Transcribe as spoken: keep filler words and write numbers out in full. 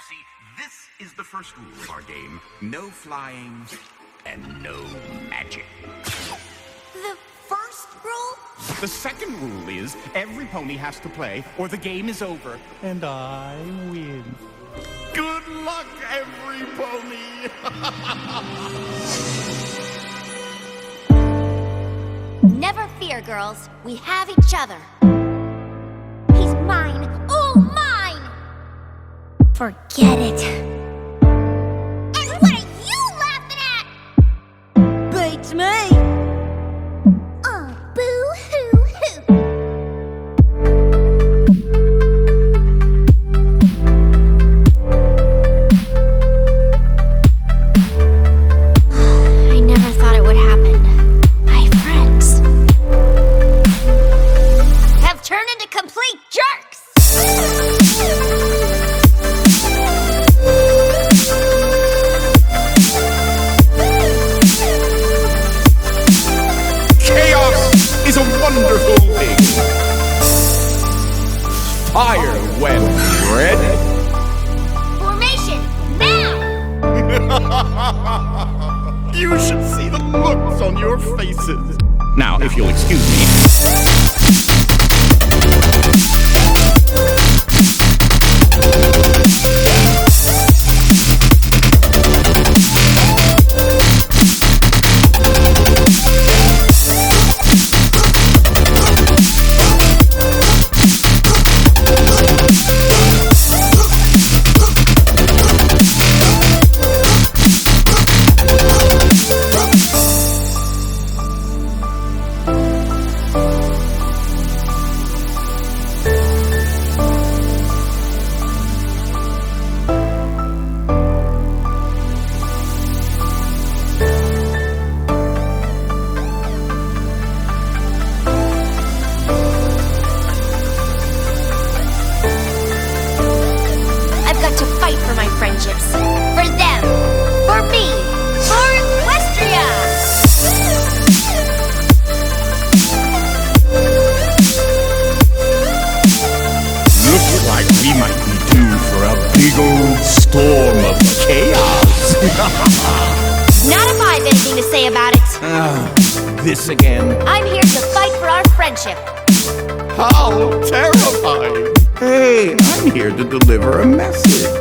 You see, this is the first rule of our game. No flying and no magic. The first rule? The second rule is every pony has to play or the game is over. And I win. Good luck, every pony! Never fear, girls. We have each other. He's mine. All mine! Forget it. And what are you laughing at? Beats me! Oh, boo-hoo-hoo. I never thought it would happen. My friends have turned into complete jerks! Is a wonderful thing. Fire when ready. Formation, now! You should see the looks on your faces. Now, if you'll excuse me. Friendships. For them. For me. For Equestria! Looks like we might be due for a big old storm of chaos. Not if I've anything to say about it. Ah, this again. I'm here to fight for our friendship. How terrifying. Hey, I'm here to deliver a message.